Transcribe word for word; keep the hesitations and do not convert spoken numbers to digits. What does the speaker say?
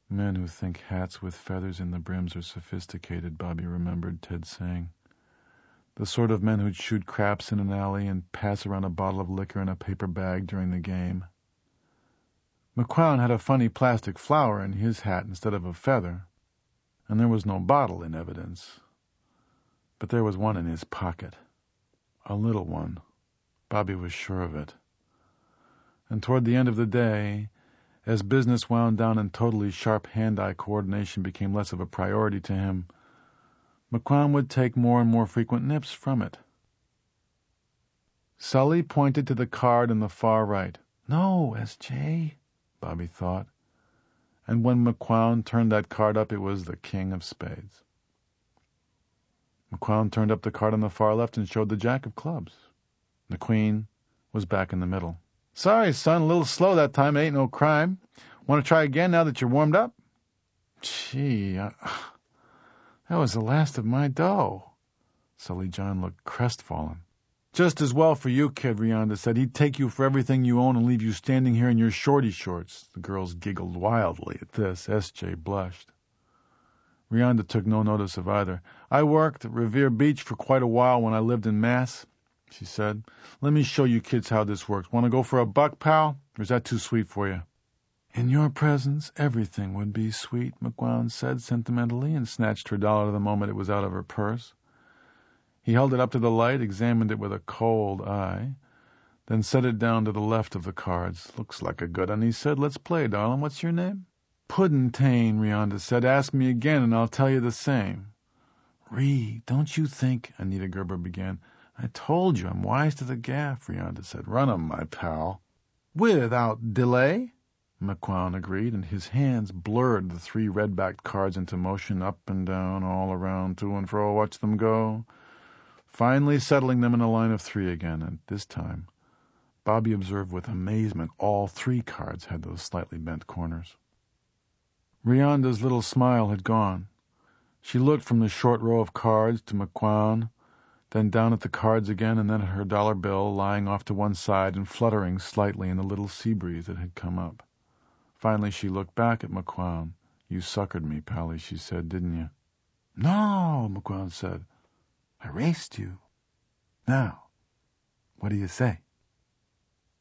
Men who think hats with feathers in the brims are sophisticated, Bobby remembered Ted saying. The sort of men who'd shoot craps in an alley and pass around a bottle of liquor in a paper bag during the game. McQuown had a funny plastic flower in his hat instead of a feather, and there was no bottle in evidence. But there was one in his pocket. A little one. Bobby was sure of it. And toward the end of the day, as business wound down and totally sharp hand-eye coordination became less of a priority to him, McQuown would take more and more frequent nips from it. Sully pointed to the card on the far right. No, S J, Bobby thought. And when McQuown turned that card up, it was the king of spades. McQuown turned up the card on the far left and showed the jack of clubs. The queen was back in the middle. Sorry, son, a little slow that time. It ain't no crime. Want to try again now that you're warmed up? Gee, I, that was the last of my dough. Sully John looked crestfallen. Just as well for you, kid, Rianda said. He'd take you for everything you own and leave you standing here in your shorty shorts. The girls giggled wildly at this. S J blushed. Rianda took no notice of either. I worked at Revere Beach for quite a while when I lived in Mass, she said. Let me show you kids how this works. Want to go for a buck, pal? Or is that too sweet for you? In your presence, everything would be sweet, McQuown said sentimentally, and snatched her dollar the moment it was out of her purse. He held it up to the light, examined it with a cold eye, then set it down to the left of the cards. Looks like a good one, he said. Let's play, darling. What's your name? Puddentane, Rianda said. Ask me again, and I'll tell you the same. Ree, don't you think, Anita Gerber began. I told you I'm wise to the gaff, Rianda said. Run 'em, my pal. Without delay, McQuown agreed, and his hands blurred the three red-backed cards into motion, up and down, all around, to and fro. Watch them go. Finally settling them in a line of three again, and this time, Bobby observed with amazement, all three cards had those slightly bent corners. Rianda's little smile had gone. She looked from the short row of cards to McQuown, then down at the cards again, and then at her dollar bill lying off to one side and fluttering slightly in the little sea breeze that had come up. Finally she looked back at McQuown. You suckered me, Pally, she said, didn't you? No, McQuown said. I raced you. Now, what do you say?